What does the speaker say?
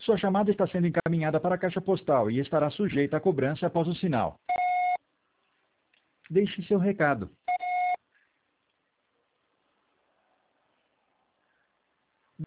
Sua chamada está sendo encaminhada para a caixa postal e estará sujeita a cobrança após o sinal. Deixe seu recado.